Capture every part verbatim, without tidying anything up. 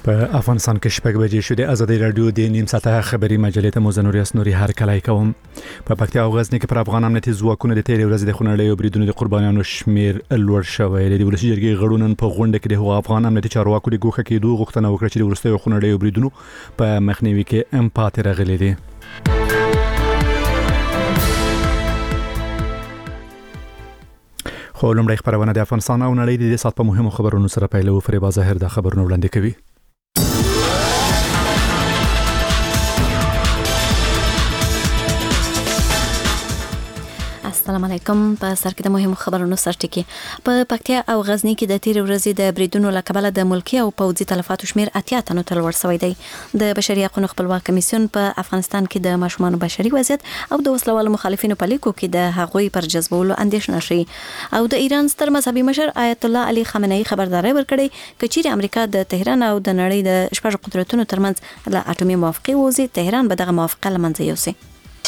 په افغانستان کې شپږ بجې شو. د ازادي رادیو د نیم ساعته خبري مجلې ته مزنوري اسنوري هر کله کوم. په پکتیا او غزنی کې پر افغان امنیتي ځواکونو د تیرې ورځې د خونړیو بریدونو د قربانیانو شمیر لوړ شوی دی. د ولسي جرګې غړو په غونډه کې د هغو افغان امنیتي چارواکو د ګوښه کېدو غوښتنه وکړه چې د وروستیو خونړیو بریدونو په مخنیوي کې ام پاتې راغلي دي. خو لومړی خبرونه د افغانستان او نړۍ د دې سات په مهمو خبرونو سره پیلو. فریبا ظاهر د خبرونو وړاندې کوي. السلام علیکم. په سر کې د مهمو خبرونو سرټکی. په پکتیا او غزنی کې د تیر ورځې د بریدونو لکبله د ملکی او پوځي تلفاتو شمیر اتیا تنو تل ور سوی دی. د بشري حقوقو خپلواک کمیسیون په افغانستان کې د ماشومان بشري وضعیت او د وسلوال مخالفینو په لیکو کې د هغوی پر جذبولو اندیشنه شي. او د ایران ستر مذهبي مشر آیت الله علي خامنه‌ای خبرداري ورکړي کچېر امریکا د تهران او د نړۍ د شپږ قدرتونو ترمنځ له اټومي موافقه وزي تهران به دغه موافقه لمنځه یوسي.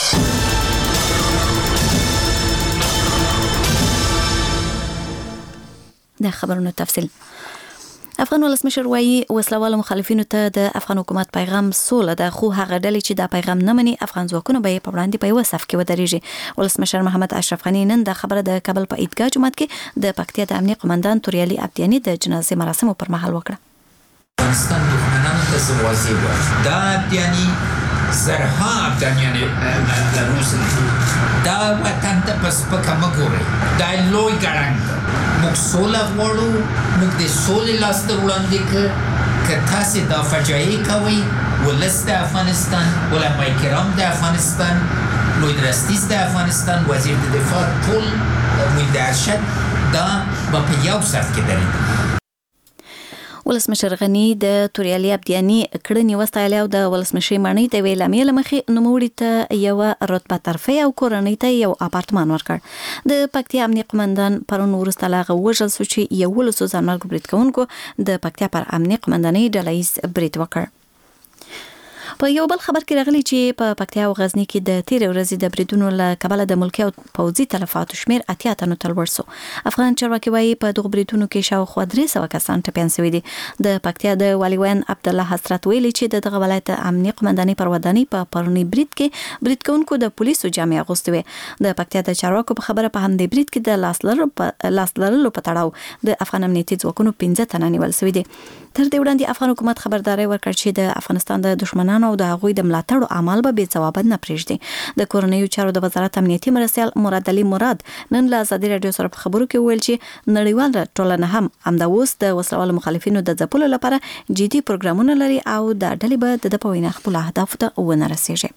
د خبرونو تفصیل. افغان ولسمشر وایي وسلوال مخالفینو ته د افغان حکومت پیغام سوله ده، خو هغه ډلې چې دا پیغام نه مني افغان ځواکونه به په وړاندې په یو صف کې ودرېږي. ولسمشر محمد اشرف غنی نن د خبره د کابل په عیدګاه جومات کې د پکتیا د امنیه قومندان توریالي عبدیانی د جنازې مراسمو پر مهال وکړه. افغانستان دښمنانو ته سوازي و دا عبدیانی زرها عبدیانی لروس دا وطن ته پس پکه مګوري دا لوی ګړنګ موږ سوله غواړو، موږ د سولې لاس ته وړاندې کړ که تاسې دا فجایع کوئ. ولس د افغانستان، علماء کرام د افغانستان، لوی درستیز د افغانستان، وزیر د دفاع، ټول موږ د ارشد دا به په یو صف کې درېږو. ولسمشر غنی د توریالي عبدیانی کړنې وستایلې او د ولسمشر مانی د ویلامې لمخې نوموړي ته یو رتبه ترفیع او کورنۍ ته یو اپارتمان ورکړ. د پکتیا امنیه قومندان پرون وروسته لاغه وژل شو چې یو ولسو ځانمرګ برید کوونکو د پکتیا پر امنیه قومندانۍ ډلهییز برید وکړ. په یو بل خبر کې راغلی چې په پکتیا او غزنی کې د تیر ورځې د بریدونو له کبله د ملکی او پوځي تلفاتو شمیر اتیا تنو تل ورسو. افغان چارواکي وایي په دغه بریدونو کې شاوخوا درې سوه کسان ټپیان شوي دي. د پکتیا د والیوان عبدالله حضرت ویلي چې د دغه ولایت امنیه قومندانۍ پر ودانۍ په پرونی برید کې برید کوونکو د پولیسو جامې اغوستې وې. د پکتیا د چارواکو په خبره په همدې برید کې د لاس لرلو په لاس لرلو په تړاو د افغان امنیتي ځواکونو پنځه تنه نیول شوي دي. تر دې وړاندې افغان حکومت خبرداري ورکړ چې د افغانستان د دشمنانو او د هغوی د ملاتړو اعمال به بې ځواب نه پرېږدي. د کورنیو چارو د وزارت امنیتي مرستیال مراد علي مراد نن له ازادي رادیو سره په خبرو کې ویل چې نړیوال ټولنه هم همدا اوس د وسلوال مخالفینو د ځپلو لپاره جدي پروګرامونه لري او د ډلې به د په وینا خپل اهداف ته ونه رسیږي.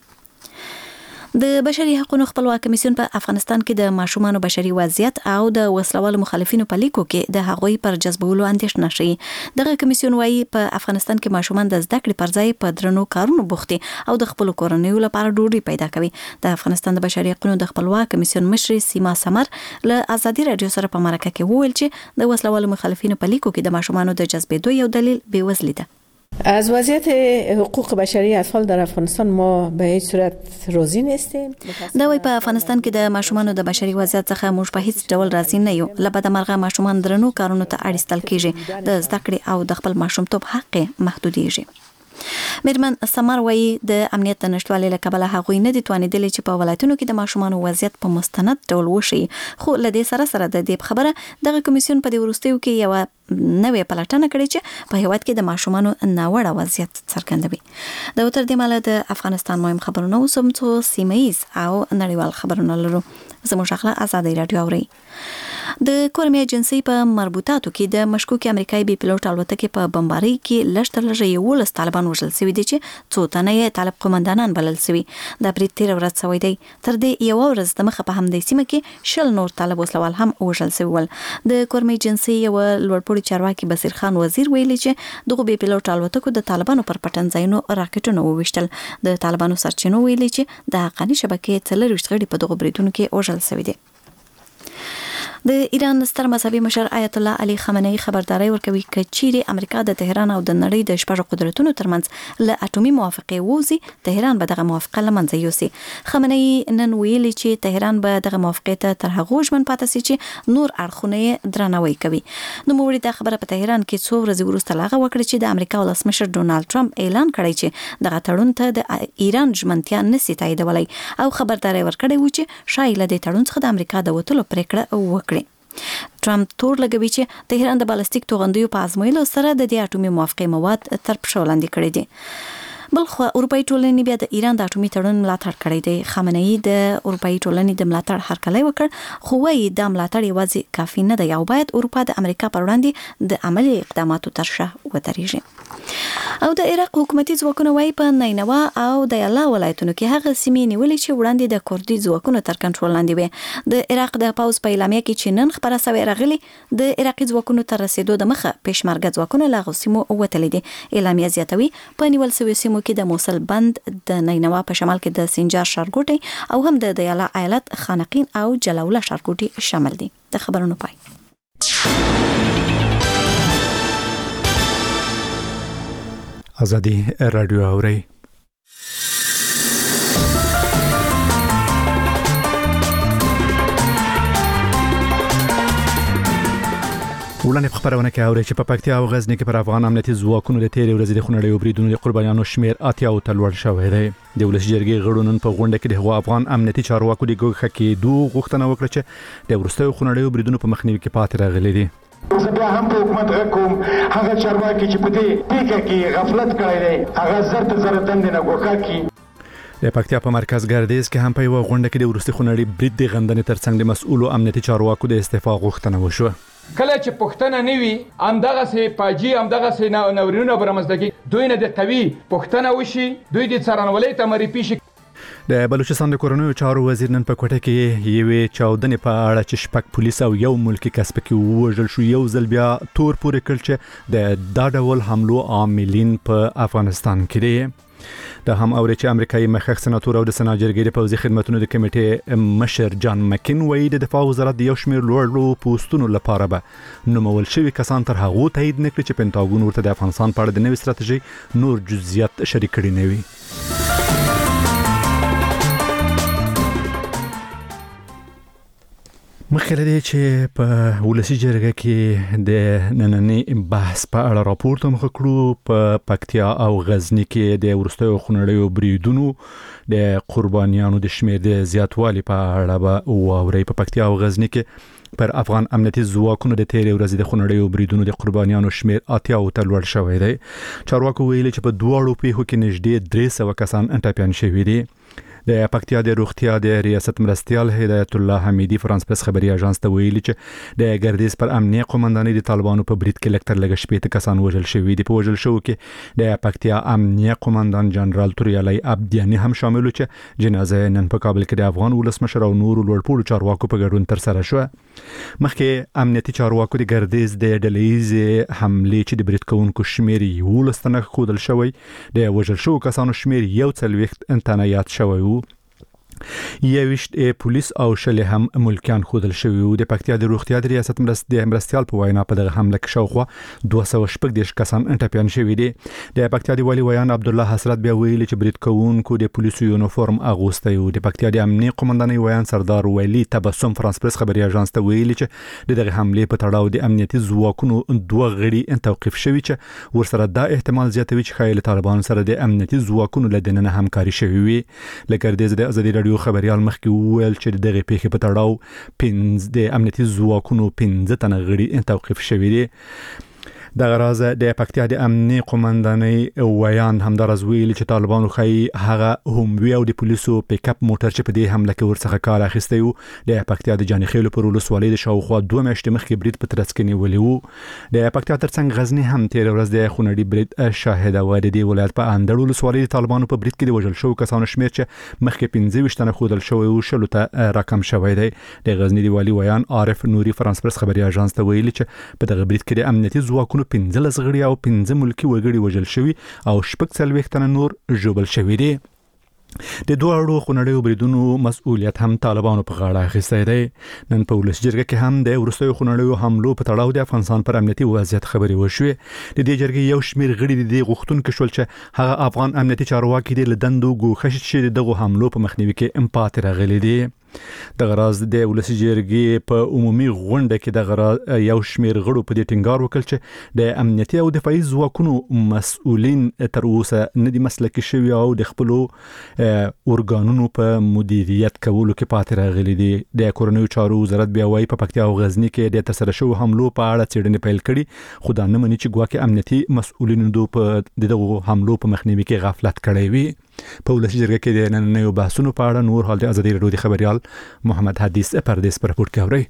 د بشري حقوقو خپلواک کمیسیون په افغانستان کې د ماشومان بشري وضعیت او د وسلوال مخالفینو په لیکو کې د هغوی پر جذبولو اندیشنه شي. دغه کمیسیون وایي په افغانستان کې ماشومان د زده کړې پر ځای په درنو کارونو بوخت دي او د خپل کورنیو لپاره ډوډۍ پیدا کوي. د افغانستان د بشري حقوقو د خپلواک کمیسیون مشر سیما سمر له ازادي رادیو سره په مرکه کې وویل چې د وسلوال مخالفینو په لیکو کې د ماشومان د جذبېدو یو دلیل بېوزلي ده. از وضعیت حقوق بشری اطفال در افغانستان ما به هیچ صورت راضی نیستیم. دا وایي په افغانستان کې د ماشومانو د بشري وضعیت څخه موږ په هیڅ ډول راضی نه یو. له بده مرغه ماشومان درنو کارونو ته اړ ایستل کیږي، د زده کړې او د خپل ماشومتوب حق محدودیږي. میرمن سمر وایي د امنیت د نشټوالي له کبله هغوی نه دي توانېدلي چې په ولایتونو کې د ماشومانو وضعیت په مستند ډول وشي. خو له دې سره سره د دې خبره دغه کمیسیون په دې وروستیو کې یو نوې پلټنه کړې چې په هیواد کې د ماشومانو ناوړه وضعیت څرګندوي. د تر دې مله د افغانستان مهم خبرونه اوسم څو سیمه‌ایز او نړیوال خبرونه لرو. زموږ خپل ازادي رادیو اوري. د کورمي ایجنسی په مربوطاتو کې د مشکوک امریکایي بي پيلوټ الوتکې په بمبارۍ کې لږ لږ یو لس طالبان وژل شوي دي چې څو تنه یې طالب قومندانان بلل شوي. د برید تیر ورځ شوی دی. تر دې یو ورځ د مخه په همدې سیمه کې شل نور طالب وسلوال هم وژل شوي ول. د کورمي ایجنسی یو لوړپوړي چارواکي بصیر خان وزیر ویلي چې دغه بي پيلوټ الوتکو د طالبانو پر پټن ځایونو راکټونه وویشتل. د طالبانو سرچینو ویلي چې د حقاني شبکې څلور ویشت غړي په دغه بریدونو کې وژل شوي دي. د ایران ستر مذهبي مشر آیت الله علي خامنه‌ای خبرداري ورکوي چې چیرې امریکا د تهران او د نړۍ د شپږ قدرتونو ترمنځ له اټومي موافقه ووزي، تهران به دغه موافقه لمنځه یوسي. خامنه‌ای نن ویلي چې تهران به دغه موافقه ته تر هغه ژمن پاتې شي چې نور اړخونه درناوی کوي. نو موږ د خبره په تهران کې څو ورځې وروسته لاغه وکړه چې د امریکا ولسمشر ډونالد ټرمپ اعلان کړی چې دغه تړون ته د ایران ژمنتیا نشي تاییدولای او خبرداري ورکړی و چې شاید له دې تړون څخه د امریکا د وټلو پریکړه وکړي. ټرمپ تور لګوي چې تهران د بالستیک توغندیو په ازمویلو سره د دې اټومي موافقه مواد تر پښو لاندې کړی دي. بلخو اروپאי ټولنې بیا د ایران د اټومي تړون ملاتړ کړی دی. خامنه‌ای د اروپאי ټولنې د ملاتړ هرکلی وکړ، خو وايي د ملاتړ یوازې کافي نه دی او باید اروپا د امریکا پر وړاندې د عملی اقداماتو تر شا ودرېږي. او د عراق حکومتي ځواکونه وايي په نینوا او د یلا ولایتونو کې هغه سیمې نیولې چې وړاندې د کوردي ځواکونو تر کنټرول لاندې وي. د عراق د پاوز په اعلامیه کې چې نن خبره سوي راغلي د عراقي ځواکونو تر رسیدو د مخه پېشمرګه ځواکونه لا غوسمو وتلې دي. اعلامیه زیاتوي په نیول سوي سیمو کې د موصل بند، د نینوا په شمال کې د سنجار ښارګوټي او هم د یلا ایالت خانقین او جلاوله ښارګوټي شامل دي. د خبرونو پای. ازادي رادیو اوري. ولنه په خبرونه کې اوري چې په پکتیا او غزنی کې پر افغان امنیتي ځواکونو د تیرې ورځې د خونړیو بریدونو د قربانیانو شمیر اتیا او تلور شوی دی. د ولسی جرګې غړو نن په غونډه کې د افغان امنیتي چارواکو د ګوښه کې دوه غوښتنه وکړه چې د ورستیو خونړیو بریدونو په مخنیوي کې پاتې راغلي دي. زه بیا هم په حکومت غوښم هغه چارواکي چې په دې پیکه کې غفلت کړی دی هغه زر ته زر دند نه ګوښه کی. د پکتیا په مرکز ګردیز کې هم په یو غونډه کې د ورستي خونړی برید د غندنې ترڅنګ د مسؤلو امنیتي چارواکو د استعفا غوښتنه وشوه. کله چې پښتنه نیوي همدغه سي پاجي همدغه سي نورینونه برمزدګي دوی نه د قوي پښتنه وشي، دوی د څارنولۍ تمري پیش. د بلوچستان د کورونو چارو وزیر نن په کوټه کې یوې چاودنې په اړه چې شپږ پولیس او یو ملکی کسب کې وژل شو یو ځل بیا تور پورې کړ چې د دا ډول حملو عاملین په افغانستان کې دي. د هم اوري چې امریکایي مخخ سناتور او د سنا جرګې د پوځي خدماتو د کمیټې مشر جان مکین وایي د دفاع وزارت د یو شمېر لوړ پوسټونو لپاره به نومول شوي کسان تر هغه تایید نکړي چې پینټاګون ورته د افغانستان په اړه د نوې ستراتیژي نور جزئیات شریک کړي نه وي. مخکې لري چې په ولسی جرګه کې د نننی بحث په اړه راپورته مخ کړو. په پکتیا او غزنی کې د ورستیو خونړیو بریدونو د قربانیانو د شمیر د زیاتوالي په اړه به واوري. په پکتیا او غزنی کې پر افغان امنیتي ځواکونو د تیرې ورځې د خونړیو بریدونو د قربانیانو شمیر اتیا او تلور شوی دی. چارواکو ویلي چې په دواړو پیښو کې نږدې درې سوه کسان انټاپیان شوي دي. د پکتیا د روغتیا د ریاست مرستیال هدایت الله حمیدی فرانس پرس خبري اژانس ته ویلي چې د ګردیز پر امنیه قومندانۍ د طالبانو په برید کې لکټر لګ شپې ته کسان وژل شوي دي. په وژل شو کې د پکتیا امنیه قومندان جنرال توریالای عبدیانی هم شامل و چې جنازه نن په کابل کې د افغان ولسمشر او نور لوړپوړو چارواکو په ګډون تر سره شو. مخکې امنیتي چارواکو د ګردیز د ډلېز حمله چې د برید کوونکو شمیر یو لستنه خودل شوی د وژل شو کسانو شمیر یو څلويخت انتنایات شوی. یوشت پولیس او شل هم ملکیان خودل شوی وو. د پکتیا د روغتیا د ریاست مرستیال مرستیال په وینا په دغه حمله کې شاوخوا دوه سوه شپږ دیرش کسان انټاپیان شوي دي. د پکتیا د والی ویان عبد الله حسرت بیا ویلي چې برید کوونکو د پولیسو یونیفورم اغوستی وو. د پکتیا د امنیه قومندانۍ ویان سردار ولی تبسم فرانس پرس خبري اژانس ته ویلي چې دغه حمله په تړاو د امنیتي ځواکونو دوه غړي توقيف شوي چې ورسره دا احتمال زیاتوي چې خایل طالبان سره د امنیتي ځواکونو لدننه همکاري شوي وي. لکه د ازادي رادیو خبريال مخکې وویل چې دغه پیښې په تړاو پنځه د امنیتي ځواکونو پنځه تنه غړي توقيف شوي دي. د غراز د پکتیا د امنیه قومندانۍ ویان همدارز ویلي چې طالبانو خای هغه هم وی او د پولیسو پیک اپ موټر چې په دې حمله کې ورڅخه کار اخیستی وو. د پکتیا د جانخیل پر ولسوالۍ د شاوخوا دوه میاشتې مخکې برید په ترڅ کې نیولې وو. د پکتیا ترڅنګ غزنی هم تیر ورځ د خونړي برید شاهد و. د دې ولایت په اندړ ولسوالۍ د طالبانو په برید کې د وژل شو کسانو شمیر چې مخکې پنځه ویشت تنه خودل شوی او شلو ته رقم شوی دی. د غزنی دی والی ویان عارف نوري فرانس پرس خبري اژانس ته ویلي چې په دغه برید کې د امنیتي ځواکونو پنځه لس غړي او پنځه ملکی وګړي وژل شوي او شپږ څلوېښت تنه نور ژوبل شوي دي. د دوه خونړیو بریدونو مسؤلیت هم طالبانو په غاړه اخیستی دی. نن په ولس جرګه کې هم د وروستیو خونړیو حملو په تړاو د افغانستان پر امنیتي وضعیت خبرې وشوې. د دې جرګې یو شمېر غړي د دې غوښتونکي شول چې هغه افغان امنیتي چارواکي د لدندو ګوښه شي چې دغه حملو په مخنیوي کې ام پاتې راغلي دي. د غراز د ولس جرګې په عمومي غونډه کې د غراز یو شمېر غړو په دې ټینګار وکړ چې د امنیتي او دفاعي ځواکونو مسؤلین تر اوسه نه دي مسلکي شوي او د خپلو اورګانونو په مدیریت کولو کې پاتې راغلي دي. د کورنیو چارو وزارت بیا وايي په پکتیا او غزنی کې د ترسره شوو حملو په اړه څېړنې پیل کړي، خو دا نه مني چې ګواکې امنیتي مسؤلینو په دغه حملو په مخنیوي کې غفلت کړی وي. په ولس جرګه کې د نننیو بحثونو په اړه نور حال د ازادي راډیو د خبريال محمد حدیث پردیس پر رپورټ کوي.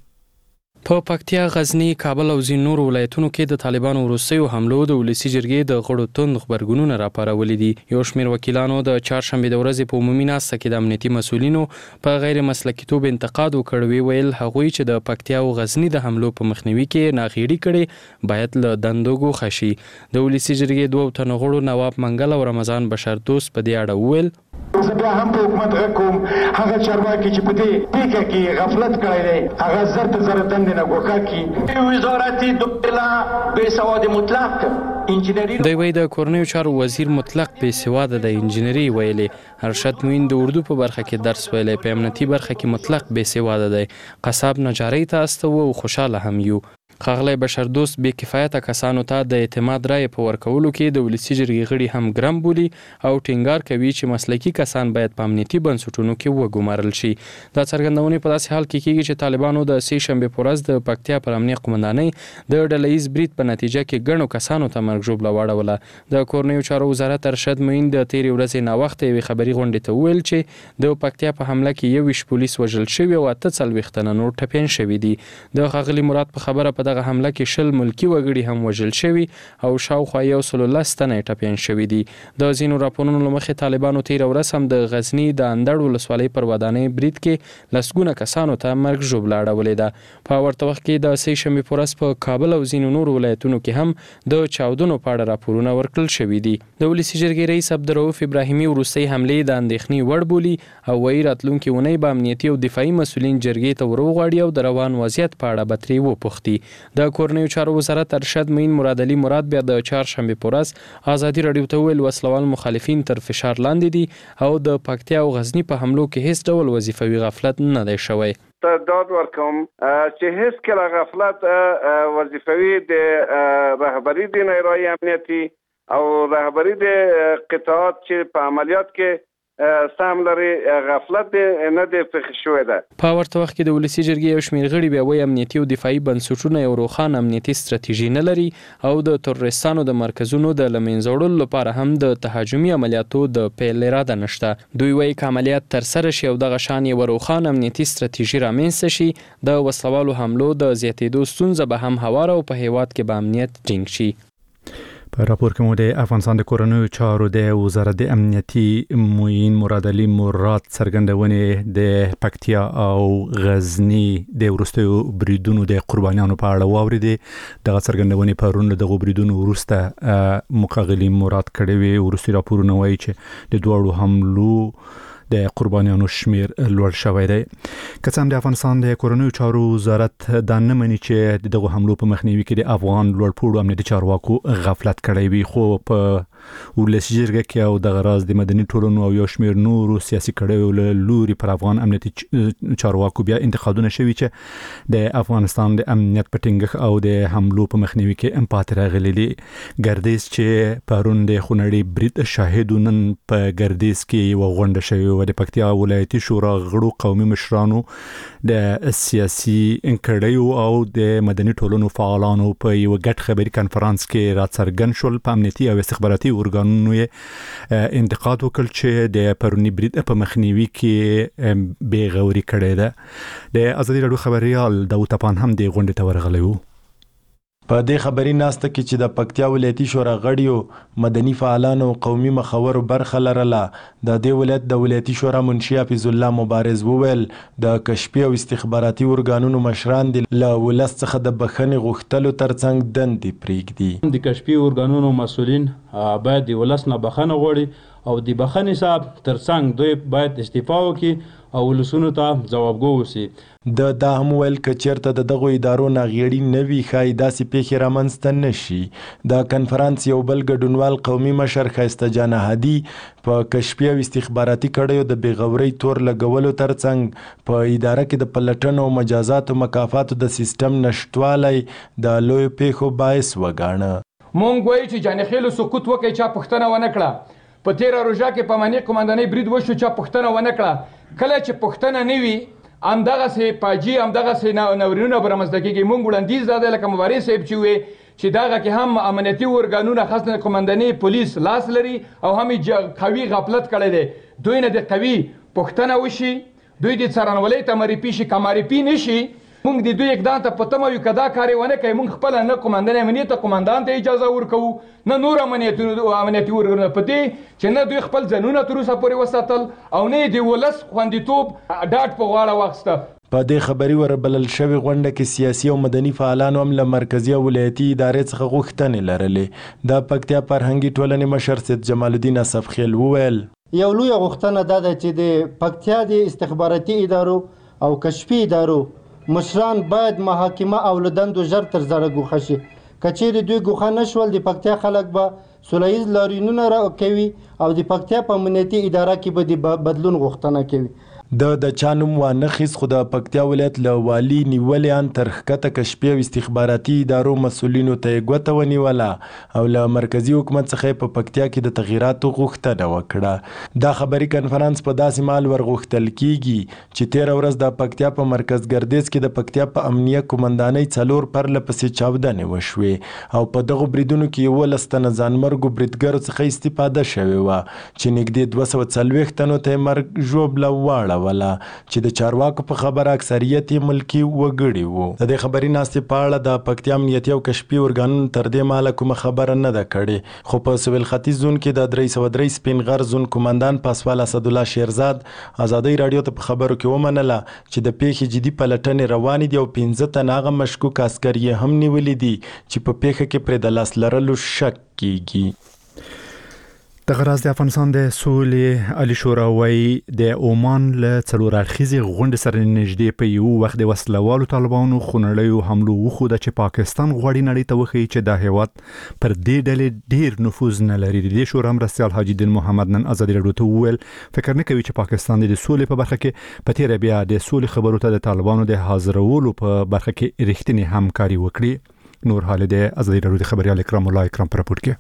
په پکتیا، غزنی، کابل او ځینو نورو ولایتونو کې د طالبانو وروستیو حملو د ولسی جرګې د غړو توند خبرګونونه راپارولې دي. یو شمېر وکیلانو د چهارشنبه د ورځې په عمومي ناسته کې د امنیتي مسؤلینو په غیر مسلکیتوب انتقاد وکړ. ویل هغوی چې د پکتیا او غزنی د حملو په مخنیوي کې ناغېړي کړي باید له دندو ګوښه شي. د ولسی جرګې دوه تنو غړو نواب منګل او رمضان بشر دوست په دې اړه وویل زه بیا هم په حکومت غږ کوم، هغه چارواکي چې په دې پیکه کې غفلت کړی دی هغه زر ته زر دندې نه ګوښه کړي. وزارت دکترا بې سواد مطلق انجینری دوی وایي د کورنیو چارو وزیر مطلق بې سواده د انجینری ویلې. ارشد موین د اردو په برخه کې درس ویلې، په امنیتي برخه کې مطلق بې سواده دی. قصاب نجاري ته استو او خوشاله هم یو. ښاغلی بشر دوست بې کفایته کسانو ته د اعتماد رایې په ورکولو کې د ولسي جرګې غړي هم ګرم بولي او ټینګار کوي چې مسلکي کسان باید په امنیتي بنسټونو کې وګمارل شي. دا څرګندونې په داسې حال کې کیږي چې طالبانو د سې شنبې په ورځ د پکتیا پر امنیه قومندانۍ د ډلهییز برید په نتیجه کې ګڼو کسانو ته مرګ ژوبله واړوله. د کورنیو چارو وزارت ارشد موین د تېرې ورځې ناوخته یوې خبري غونډې ته وویل چې د پکتیا په حمله کې یوویشت پولیس وژل شوي او اته څلوېښت تنه نور ټپیان شوي دي. د ښاغلي مراد په خبره په دغه حمله کې شل ملکی وګړي هم وژل شوي او شاوخوا یو سل او لس تنه ټپیان شوي دي. د ځینو راپورونو له مخې طالبانو تېره ورځ هم د غزنی د اندړ ولسوالۍ پر ودانۍ برید کې لسګونه کسانو ته مرګ ژوبله اړولې ده. په ورته وخت کې د سې شنبې په ورځ په کابل او ځینو نورو ولایتونو کې هم د چاودنو په اړه راپورونه ورکړل شوي دي. د ولسي جرګې رئیس عبدالرؤف ابراهیمي وروستۍ حملې د اندېښنې وړ بولي او وایي راتلونکې اونۍ به امنیتي او دفاعي مسؤلین جرګې ته وروغواړي او د روان وضعیت په اړه به ترې وپوښتي. د کورنیو چارو وزارت ارشد موین مراد علي مراد بیا د چهارشنبې په ورځ ازادي راډیو ته وویل وسلوال مخالفین تر فشار لاندې دي او د پکتیا او غزنی په حملو کې هیڅ ډول وظیفوي غفلت نه دی شوی. داد ورکوم چې هیڅ کله غفلت وظیفوي د رهبری د نیروی امنیتي او رهبری د قطاعات چې په عملیات کې سم لري غفلت نه دی پېښ شوی ده. په ورته وخت کې د ولسي جرګې یو شمېر غړي بیا وایي امنیتي او دفاعي بنسټونه یو روښانه امنیتي ستراتیژي نه لري او د تروریستانو د مرکزونو د له منځه وړلو لپاره هم د تهاجمي عملیاتو د پیل اراده نشته. دوی وایي که عملیات ترسره شي او دغه شان یوه روښانه امنیتي ستراتیژي رامنځته شي د وسلوالو حملو د زیاتېدو ستونزه به هم هواره او په هیواد کې به امنیت ټینګ شي. په راپور کې مو د افغانستان د کورنیو چارو د وزارت د امنیتي معین مراد علي مراد څرګندونې د پکتیا او غزنی د وروستیو بریدونو د قربانیانو په اړه واورېدې. دغه څرګندونې پرون د بریدونو وروسته مقاغلي مراد کړې وې. وروستي راپورونه وایي چې د دواړو حملو د قربانیانو شمیر لوړ شوی دی. که څه هم د افغانستان د کورنیو چارو وزارت دا نه مني چې دغه حملو په مخنیوي کې د افغان لوړپوړو امنیتي چارواکو غفلت کړی وي، خو په ولسي جرګه کې او دغه راز د مدني ټولنو او یو شمیر نورو سیاسي کړیو له لوري پر افغان امنیتي چارواکو بیا انتقادونه شوي چې د افغانستان د امنیت په ټینګښت او د حملو په مخنیوي کې ام پاتې راغلي دي. ګردیز چې پرون د خونړي برید شاهدو نن په ګردیز کې یوه غونډه شوې و. د پکتیا ولایتي شورا غړو، قومي مشرانو، د سیاسي کړیو او د مدني ټولنو فعالانو په یو ګډ خبري کانفرنس کې راڅرګند شول. په امنیتي او استخباراتي ارګانونو یې انتقاد وکړ چې د پرونی برید په مخنیوي کې بې غوري کړې ده. د ازادي راډیو خبريال داوود تپان هم د غونډې ته ورغلی و. په دې خبري ناسته کې چې د پکتیا ولایتي شورا غړیو مدني فعالانو او قومي مخورو برخه لرله، د دې ولایت د ولایتي شورا منشي حفیظ الله مبارز وویل د کشفي او استخباراتي ارګانونو مشران دي له ولس څخه د بخښنې غوښتلو ترڅنګ دندې پرېږدي. د کشفي ارګانونو مسؤلین باید د ولس نه بخښنه غواړي او د بخښنې صاحب ترڅنګ دوی باید استعفا وکړي او ولسونو ته ځوابګو اوسي. د دا هم ویل که چیرته د دغو ادارو ناغېړي نه وي ښایي داسې پیښې رامنځته نه شي. د کنفرانس یو بل ګډونوال قومي مشر ښایسته جان هادي په کشفي او استخباراتي کړیو د بېغورۍ تور لګولو ترڅنګ په اداره کې د پلټنو او مجازاتو مکافاتو د سیستم نشتوالی د لویو پیښو باعث وګاڼه. مونږ وایو چې جانخیلو سقوط وکړي، چا پوښتنه ونه کړه. په تیره روژه کې په امنیه قمندانۍ برید وشو، چا پوښتنه ونه کړه. کله چې پوښتنه نه وي همدغسې پاجي همدغسې ناورینونه به رامنځته کېږي. مونږ وړاندیز دا دی لکه مبارز صاحب چې وی چې دغه کې هم امنیتي ارګانونه خاصه قمندانۍ پولیس لاس لري او هم قوي غفلت کړی دی. دوی نه د قوي پوښتنه وشي، دوی د څارنوالۍ ته معرفي شي، که معرفي نه شي مونږ د دوی اقدام ته په تمه یو که دا کار یې ونه کوي مونږ خپله نه قمندان امنیت ته قمندان ته اجازه ورکوو نه نور امنیتي ارګانونه په دې چې نه دوی خپل ځانونه تر اوسه پورې وساتل او نه یې د ولس خوندیتوب ډاډ په غاړه واخیسته. په دې خبري وربلل شوې غونډه کې سیاسي او مدني فعالانو هم له مرکزي او ولایتي ادارې څخه غوښتنې لرلې. د پکتیا فرهنګي ټولنې مشر سید جمال الدین اصفخیل وویل یو لویه غوښتنه دا ده چې د پکتیا د استخباراتي ادارو او کشفي ادارو مشران باید محاکمه او له دندو ژر تر ژره ګوښه شي. که چیرې دوی ګوښه نه شول د پکتیا خلک به سوله ییز لاریونونه کوي او د پکتیا په امنیتي اداره کې به د بدلون غوښتنه کوي. د د چا نوم وانخیست خو د پکتیا ولایت له والي نیولې ان تر ښکته کشفي او استخباراتي ادارو مسؤلینو ته یې ګوته ونیوله او له مرکزي حکومت څخه په پکتیا کې د تغییراتو غوښتنه وکړه. دا خبري کنفرانس په داسې مهال ورغوښتل کیږي چې تېره ورځ د پکتیا په مرکز ګردیز کې د پکتیا په امنیه قمندانۍ څلور پرله پسې چاودنې وشوې او په دغو بریدونو کې یولس تنه ځانمرګو بریدګرو څخه استفاده شوې وه چې نږدې دوه سوه څلوېښت تنو ته یې مرګ ژوبله واړه ولا چې د چارواکو په خبره اکثریت ملکی وګړي وو. د دې خبري ناستې په اړه د پکتیا امنیتي او کشفي ارګانونو تر دې مهاله کومه خبره نه ده کړې، خو په سویل ختیځ زون کې د درې سوه درې سپین غر زون کمانډان پاسوال اسدالله شیرزاد ازادۍ راډیو ته په خبرو کې ومنله چې د پیښې جدي پلټنې روانې دي او پنځه تنه هغه مشکوک عسکر یې هم نیولي دي چې په پیښه کې پرې د لاس لرلو شک کیږي. د غراز د افغانستان د سولې علي شورا وایي د عمان له څلور اړخیزې غونډې سره نږدې په یو وخت د وسلوالو طالبانو خونړیو حملو وښوده چې پاکستان غواړي نړۍ ته وښیي چې دا هیواد پر دې ډلې ډیر نفوذ نه لري. د دې شورا مرستیال حاجي الدین محمد نن ازادي راډیو ته وویل فکر نه کوي چې پاکستان د سولې په برخه کې په تیره بیا د سولې خبرو ته د طالبانو د حاضرولو په برخه کې رښتینی همکاري وکړي. نور حال د ازادي راډیو د خبريال اکرام الله اکرام پر راپور کې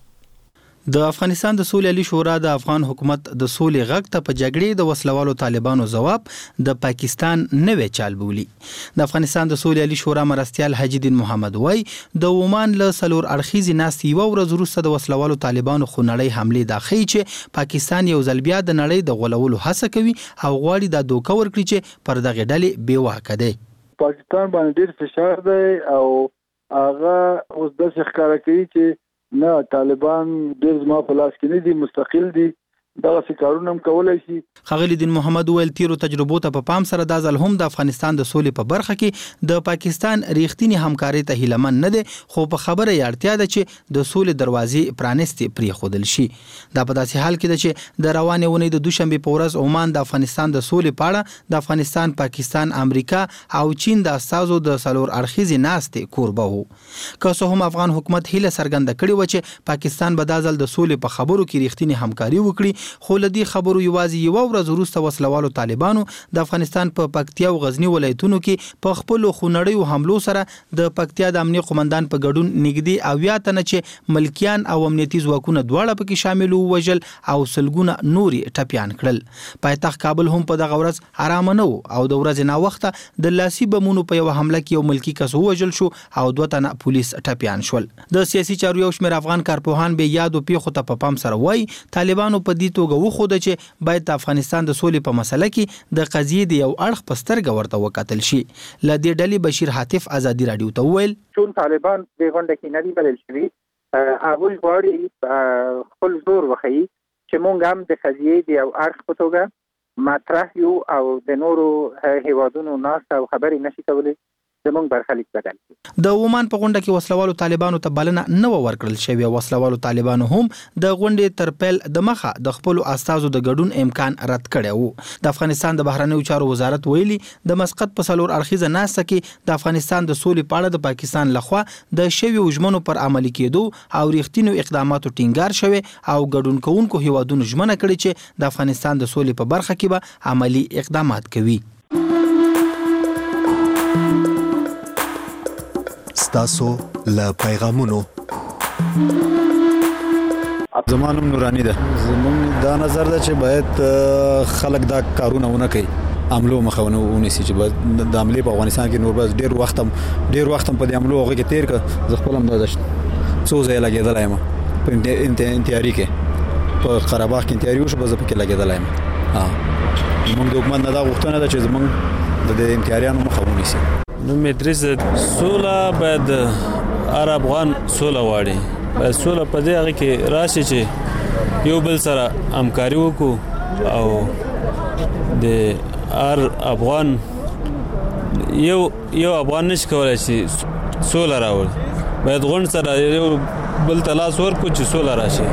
د افغانستان د سولې علي شورا د افغان حکومت د سولې غږ ته په جګړې د وسلوالو طالبانو جواب د پاکستان نوې چال بولی. د افغانستان د سولې علي شورا مرستیال حاجي الدین محمد وای د عمان له سلور اړخیزي ناستي یو ورځ وروسته د وسلوالو طالبانو خونړی حمله د خی چې پاکستان یو ځل بیا د نړۍ د غولولو هڅه کوي او غواړي د دوکه ورکړي چې پر دغه ډلې بیواکه دی. پاکستان باندې ډیر فشار دی او هغه اوس د ښکارا کوي چې نه طالبان ډیر زما په لاس کې نه دي، مستقل دي، دغه کارونه هم کولای شي. خغل الدین محمد ویل تیرو تجربو ته په پام سره د ځل هم د افغانستان د سولې په برخه کې د پاکستان ریښتینی همکاري ته هیلمن نه دي، خو په خبره یې اړتیا ده چې د سولې دروازې پرانستې پرې خودل شي. دا په داسې حال کې ده چې د روانې ونې د دوشنبه په ورځ عمان د افغانستان د سولې په اړه د افغانستان، پاکستان، امریکا او چین د استازو د سلور اړخیزي ناستې کوربه وو. که څه هم افغان حکومت هیله څرګنده کړې و چې پاکستان به د ځل د سولې په خبرو کې ریښتینی همکاري وکړي، خو لدی خبرو یوازې یو ورځ وروسته وسلوالو طالبانو د افغانستان په پکتیا او غزنی ولایتونو کې په خپل خونړیو حملو سره د پکتیا د امنیه قومندان په ګډون نږدې اویا تنه چې ملکیان او امنیتي ځواکونه دواړه پکې شامل ووژل او سلګونه نوري ټپیان کړل. پایتخت کابل هم په دغه ورځ آرام نه او د ورځې نا وخته د لاسي بمونو په یو حمله کې یو ملکی کس ووژل شو او دوه تنه پولیس ټپیان شول. د سیاسي چارو یو شمېر افغان کارپوهان به یادو پیښو ته په پام سره وای طالبانو په دې توګه وښوده چې باید د افغانستان د سولې په مسله کې د قضیې د یو اړخ په سترګه ورته وکتل شي. له دې ډلې بشیر حاتف ازادي راډیو ته وویل چون طالبان د غونډه کې نه دي بلل شوي، هغوی غواړي خپل زور وښیي چې موږ هم د قضیې د یو اړخ په توګه مطرح یو او د نورو هیوادونو ناست او خبرې نشي کولی زمونږ برخلیک بدل کړي. د عمان په غونډه کې وسلوالو طالبانو ته بلنه نه ورکړل شوې. وسلوالو طالبانو هم د غونډې تر پیل د مخه د خپل استازو د ګډون امکان رد کړی وو. د افغانستان د بهرنیو چارو وزارت ویلي د مسقط په څلور اړخیزه ناسته کې د افغانستان د سولې په اړه د پاکستان لخوا د شویو ژمنو پر عملي کېدو او ریښتینو اقداماتو ټینګار شوی او ګډون کوونکو هیوادونو ژمنه کړې چې د افغانستان د سولې په برخه کې به عملي اقدامات کوي. تاسو له پیغامونو زمانم نورانی ده. زمون دا نظر ده چې باید خلک دا کارونه ونه کوي، عملو مخونه ونیسي چې باید د عملي په افغانستان کې نور بس ډیر وخت هم ډیر وخت هم په دې عملو هغه کې تیر ک زه خپل هم داشت څو ځای لګیدلای ما په انتیاری کې په قرهباغ کې انتیاری وشو بس په کې لګیدلای ما ها موږ د حکومت نه دا غوښتنه ده چې زمون د انتیاریانو مخه ونیسي. نو مدرس سولا باید هر افغان سولا واړي، باید سولا په دې هغه کې راشي چې یو بل سره همکاري وکړو او د هر افغان یو یو افغان نشي کولای چې سولا راوړي، باید غونډ سره یو بل ته لاس ورکړو چې سولا راشي.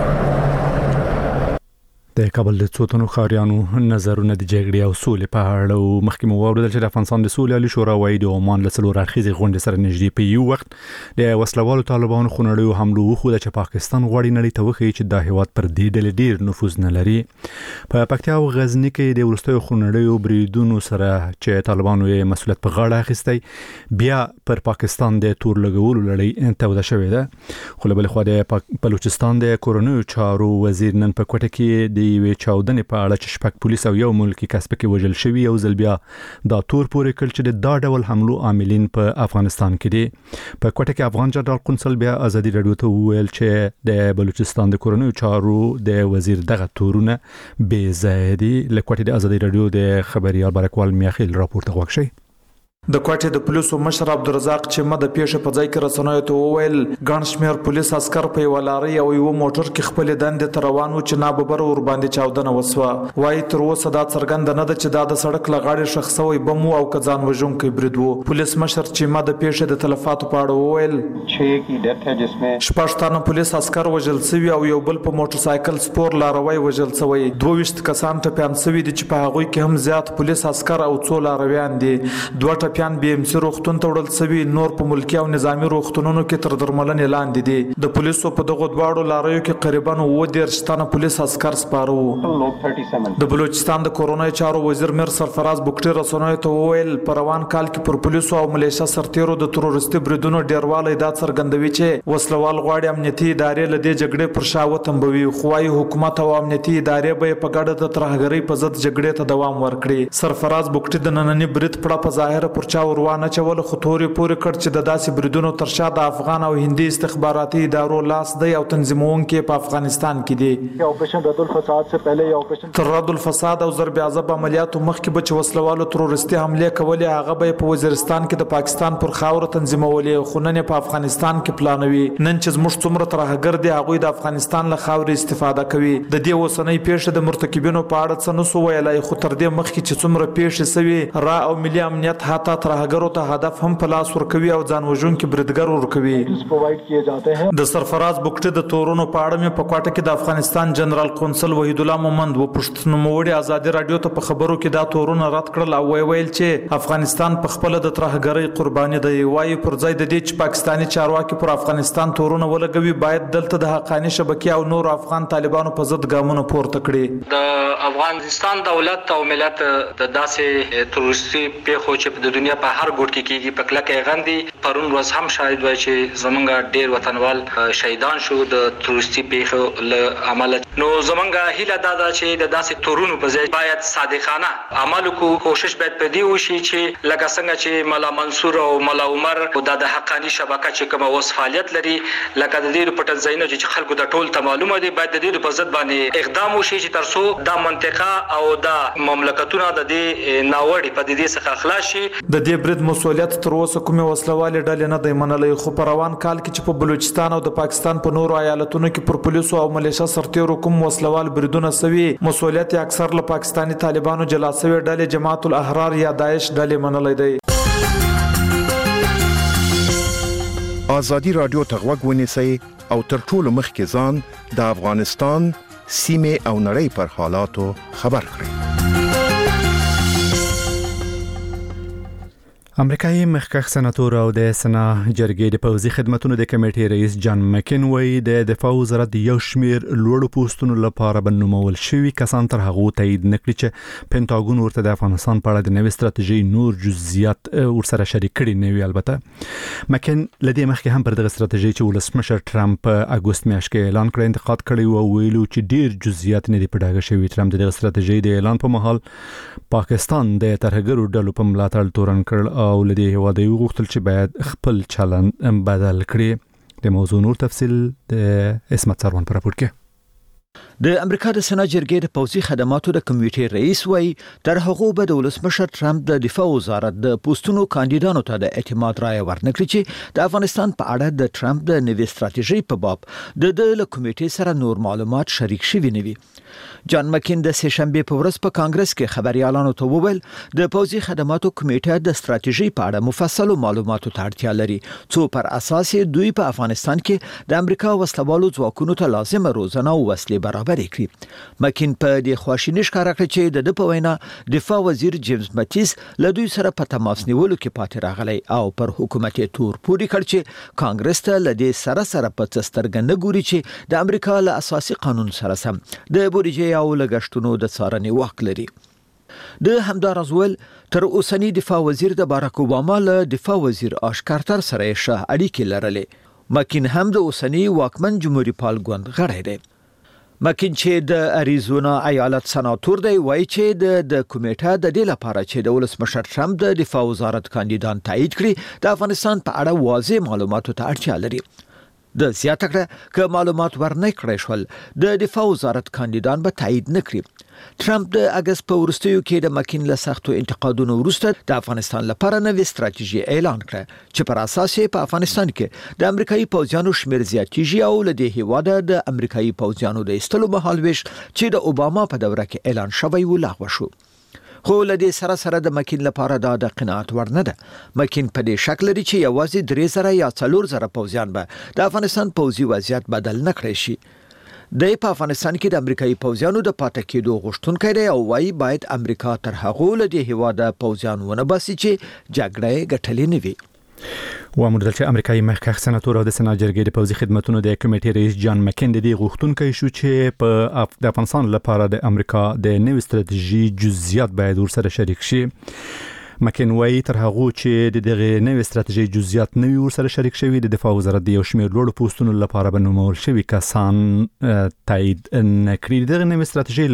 د کابل د څو تنو ښاریانو نظرونه د جګړې او سولې په اړه او مخکې مو واورېدل چې د افغانستان د سولې عالي شورا وايي د عمان له څلور اړخیزې غونډې سره نږدې په یو وخت د وسلوالو طالبانو خونړیو حملو وښوده چې پاکستان غواړي نړۍ ته وښیي چې دا هیواد پر دې ډلې ډېر نفوذ نه لري. په پکتیا او غزني کې د وروستیو خونړیو بریدونو سره چې طالبانو یې مسؤلیت په غاړه اخیستی بیا پر پاکستان د تور لګولو لړۍ توده شوې ده. خو له بلې خوا د بلوچستان د کورنیو چارو وزیر نن په کوټه کې د یوې چاودنې په اړه چې شپږ پولیس او یو ملکی کس پکې وژل شوي یو ځل بیا دا تور پورې کړ چې د دا ډول حملو عاملین په افغانستان کې دي. په کوټه کې افغان جنرال قونسل بیا ازادي راډیو ته وویل چې د بلوچستان د کورنیو چارو د وزیر دغه تورونه بې ځایه دي. له کوټې د ازادي راډیو د خبريال برکوال میاخیل راپورته غوښ شي. د کوټې د پولیسو مشر عبدالرزاق چې مده پیښه په ځای کې رسنیو ته وویل ګڼ شمېر پولیس عسکر په یوه لارۍ او یوه موټر کې خپلې دندې ته روان وو چې ناببره ورباندې چاودنه وسوه. وایي تر اوسه دا څرګنده نه ده چې دا د سړک له غاړې ښخ سوی بم و او که ځان وژونکی برید و. پولیس مشر چې مده پیښه د تلفاتو په اړه وویل شپږ تنه پولیس عسکر وژل سوي او یو بل په موټرسایکل سپور لاروی وژل سوی. دوه ویشت کسان ټپیان سوي دي چې په هغوی کې هم زیات پولیس عسکر او څو لارویان دي. دوه ټپیان بي ام سي روغتون ته وړل سوي، نور په ملکي او نظامي روغتونونو کې تر درملنې لاندې دي. د پولیسو په دغو دواړو لاریو کې قریبا اووه دېرش تنه پولیس عسکر سپاره وو. د بلوچستان د کورنیو چارو وزیر میر سرفراز بوکټي رسنیو ته وویل په روان کال کې پر پولیسو او ملیشیا سرتیرو د تروریستي بریدونو ډیروالی دا څرګندوي چې وسلوال غواړي امنیتي ادارې له دې جګړې پر شا وتمبوي، خو وايي حکومت او امنیتي ادارې به یې په ګډه د ترهګرۍ په ضد جګړې ته دوام ورکړي. سرفراز بوکټي د ننني برید پړه په ظاهره پر چا روانه چول خو تورې پورې کړ چې د داسې بریدونو تر شا د افغان او هندي استخباراتي ادارو لاس دی او تنظیمونکي په افغانستان کې دي. آپریشن رد الفساد سے پہلے یا آپریشن تر رد الفساد او ضرب عذاب عملیاتو مخکې به چې وسلوالو تروریستي حمله کولې هغه به په وزیرستان کې د پاکستان پر خاوره تنظیمولې، خو نن په افغانستان کې پلانوي. نن چې زموږ څومره ترهګر دي هغوی د افغانستان له خاورې استفاده کوي. د دې اوسنۍ پیښې د مرتکبینو په اړه څه نسو ویلای، خو تر دې مخکې چې څومره پیښې سوي را او ملي امنیت حتی ترهګرو ته هدف هم په لاس ورکوي او ځان وژونکي بریدګر ورکوي. د سرفراز بوکټي د تورونو په اړه مې په کوټه کې د افغانستان جنرال قونسل وحید الله مومند وپوښتنه نوموړي ازادي راډیو ته په خبرو کې دا تورونه رد کړل او ویل چې افغانستان په خپل د ترهګرۍ قرباني دی. وایي پر ځای د دې چې پاکستاني چارواکي پر افغانستان تورونه ولګوي باید دلته د حقاني شبکې او نور افغان طالبانو په ضد ګامونه پورته کړي. د افغانستان دولت او ملت د داسې تروریستي پیښو چې په دنیا په هر ګوټ کې کیږي په کلکه غندي. پرون ورځ هم شاهد وای چې زمونږ ډیر وطنوال شهیدان شو د تروریستي پیښو له عمله. نو زمونږ هیله دا ده چې د داسې تورونو په ځای باید صادقانه عمل وکړو. کوشش باید په دې وشي چې لکه څنګه چې مولا منصور او مولا عمر او د حقانی شبکه چې کوم اوس فعالیت لري لکه د دې په ځایونو چې خلکو د ټول ته معلومه دي باید د دې په ضد باندې اقدام وشي چې ترڅو د منطقه او د مملکتونو د دې ناوړي په دې څخه خلاص شي. د دې برید مسولیت تر اوسه کومه وسلواله ډلې نه دی منلې، خو په روان کال کې چې په بلوچستان او د پاکستان په نورو ایالتونو کې پر پولیسو او ملیشیا سرتیرو کوم وسلوال بریدونه سوي مسولیت اکثر له پاکستانی طالبانو جلا سوي ډلې جماعت الاحرار یا داعش ډلې منلې دی. آزادی رادیو ته غوږ ونیسئ او تر ټولو مخکې ځان د افغانستان سیمې او نړۍ پر حالاتو خبر کړئ. امریکایي مخکښ سناتور او د سنا جرګې د پوځي خدماتو د کمیټې رئیس جان مکین وایي د دفاع وزارت یو شمیر لوړو پوسټونو لپاره بنومول شوی کسان تر هغه تایید نکړي چې پینټاګون ورته د افغانستان په اړه د نوې ستراتیژي نور جزئیات ورسره شریک کړي نه وي. البته مکین لدې مخکې هم پر دغه ستراتیژي چې ولسمشر ټرمپ اگست میاشت کې اعلان کړ انتقاد کړی او ویلو چې ډیر جزئیات نه دی په ډاګه شوی. ټرمپ دغه ستراتیژي د اعلان په مهال پاکستان د ترهګرو ډلو په ملاتړ تورن کړ او لدی هوا د یو غوښتل چې باید خپل چلن بدل کړي. د موضوع نور تفصیل د اسمت سروان پر راپور کې. د امریکا د سنا جرګې د پوځي خدماتو د کمیټې رئیس وایي تر هغه به د ولسمشر ټرمپ د دفاع وزارت د پوسټونو کاندیدانو ته د اعتماد رائے ورنکړي چې د افغانستان په اړه د ټرمپ د نوې ستراتیژي په باب د د کمیټې سره نور معلومات شریک شوي نه وي. جان مکین د سه شنبه په ورځ په کانګرس کې خبريالانو ته وویل د پوځي خدماتو کمیټه د ستراتیژي په اړه مفصل معلوماتو ته اړتیا لري څو پر اساس دوی په افغانستان کې د امریکا وسلوالو ځواکونو ته لازمه روزنه او وسلې برابر کړي. مکین په دې خواشینی ښکارا کړ چې د په وینا دفاع وزیر جیمز ماتیس له دوی سره په تماس نیولو کې پاتې راغلی او پر حکومت تور پوري کړ چې کانګرس ته له دې سره سره په سترګ نه ګوري چې د امریکا له اساسي قانون سره سم د بودیجې او لګښتونو د څارنې واک لري. د همدارز ول تر اوسنی دفاع وزیر د باراک اوباما له دفاع وزیر آش کارتر سره ښه اړیکې لرلې. مکین هم د اوسنی واکمن جمهوریت پال ګوند غړی دی. مکین چې د اریزونا ایالت سناتور دی وایي چې د د کمیټه د دې لپاره چې د ولسمشر ټرمپ د دفاع وزارت کاندیدان تایید کړي د افغانستان په اړه واضح معلوماتو ته اړتیا لري. د زیاته کړه که معلومات ورنه کړی شول د دفاع وزارت کاندیدان به تایید نکړي. ټرمپ د اگست په وروستیو کې د مکین له سختو انتقادونو وروسته د افغانستان لپاره نوې ستراتیژي اعلان کړه چې پر اساس یې په افغانستان کې د امریکایي پوځیانو شمیر زیاتیږي او له دې هیواده د امریکایي پوځیانو د ایستلو مهالويش چې د اوباما په دوره کې اعلان شوی و لغوه شو. خو له دې سره سره د مکین لپاره دا د قناعت ورنه ده. مکین په دې شک لري چې یوازې درې زره یا څلور زره پوځیان به د افغانستان پوځي وضعیت بدل نه کړي شي. د په افغانستان کې د امریکایي پوځیانو د پاتې کېدو غوښتونکي دی او وايي باید امریکا تر هغه لدی هواده پوځیان ونه باسي چې جګړه ګټلې نه وي. و امریکا چې امریکایي مخکښ سناتور او د سنا جرګې د پوځي خدماتو د کمیټې رئیس جان مکین د دې غوښتونکي شو چې په د افغانستان لپاره د امریکا د نوې ستراتیژي جزئیات باید ورسره شریک شي. مکین وایي تر هغه چې د دغه نوې ستراتیژي جزئیات نوې ورسره شریک شوی د دفاع وزارت د یو شمېر لوړو پوسټونو لپاره بنومول شوی کسان تایید نکړي. دغه نوې ستراتیژي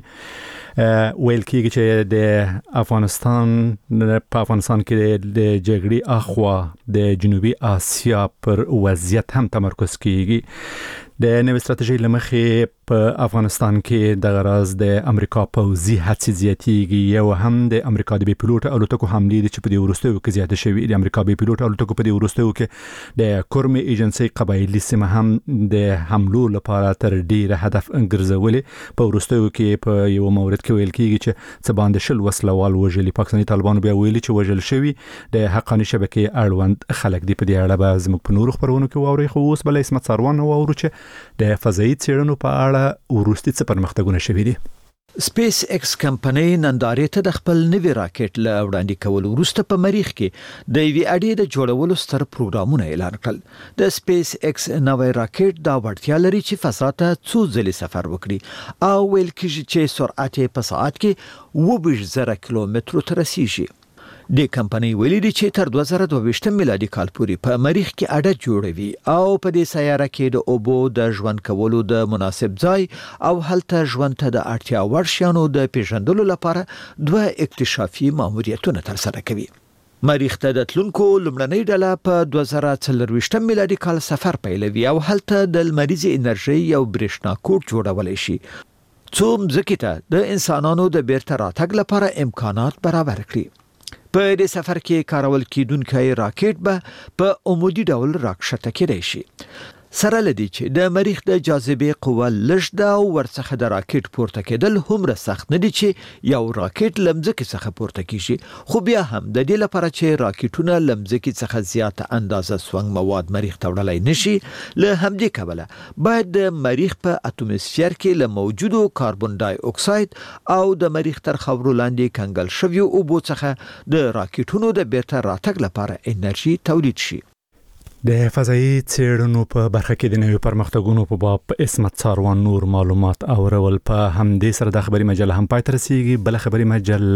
لمخې ویل کېږي چې د افغانستان په افغانستان کې د جګړې اخوا د جنوبي آسیا پر وضعیت هم تمرکز کیږي. د نوې ستراتیژي لمخې په افغانستان کې د غرض د امریکا پوځي هڅې زیاتېږي یو هم د امریکا د بي پيلوټ الوتکو حملې چې په دې وروستیو کې زیاته شوې. د امریکا بي پيلوټ الوتکو په دې وروستیو کې د کورمي ایجنسي قبایلی سیمه هم د حملو لپاره تر ډیره هدف ګرځولې. په وروستیو کې په یو مورد کې ویل کېږي چې څه باندې شل وسلوال وژلي. پاکستاني طالبانو بیا ویلي چې وژل شوي د حقاني شبکې اړوند خلک دي. په دې اړه به زموږ په نورو خبرونو کې واوري. خو اوس بل اسمت سروان نو واورو چې د فضایي څېړنو په اړه وروستي څه پرمختګونه شوي دي. سپیس ایکس کمپنۍ نندارې ته د خپل نوي راکټ له وړاندې کولو وروسته په مریخ کې د یوې اډې د جوړولو ستر پروګرامونه اعلان کړل. د سپیس ایکس نوی راکټ دا وړتیا لري چې فضا ته څو ځلې سفر وکړي او ویل کېږي چې سرعت په ساعت کې اووه ویشت زره کیلومترو ته رسیږي. د کمپنۍ ویلي دي چې تر دوه زره دوه ویشت میلادي کال پورې په مریخ کې اډه جوړوي او په دې سیاره کې د اوبو د ژوند کولو د مناسب ځای او هلته ژوند ته د اړتیا وړ شیانو د پیژندلو لپاره دوه اکتشافي ماموریتونه ترسره کوي. مریخ ته د تلونکو لومړنۍ ډله په دوه زره څلور ویشت میلادي کال سفر پیلوي او هلته د لمریزې انرژي یو برېښنا کوټ جوړولی شي څو مځکې ته د انسانانو د بیرته راتګ لپاره امکانات برابر کړي. په دې سفر کې کارول کیدونکی راکټ به په عمودي ډول راکښته کېدای شي. سره لدی چې د مریخ د جاذبې قوه لږ ده او ورڅخه د راکټ پورته کېدل هومره سخت نه دي چې یو راکټ لمځکې څخه پورته کیږي، خو بیا هم د دې لپاره چې راکټونه لمځکې څخه زیاته اندازه سونګ مواد مریخ ته وړلای نشي، له همدې کبله باید د مریخ په اتموسفیر کې له موجودو کاربن ډای اکساید او د مریخ تر خاورو لاندې کنګل شویو اوبو څخه د راکټونو د بیرته راتګ لپاره انرژي تولید شي. د فضایي څېړنو په برخه کې د نویو پرمختګونو په باب اسمت ساروان نور معلومات اورول. په همدې سره د خبري مجله هم پای ته رسیږي. بل خبري مجله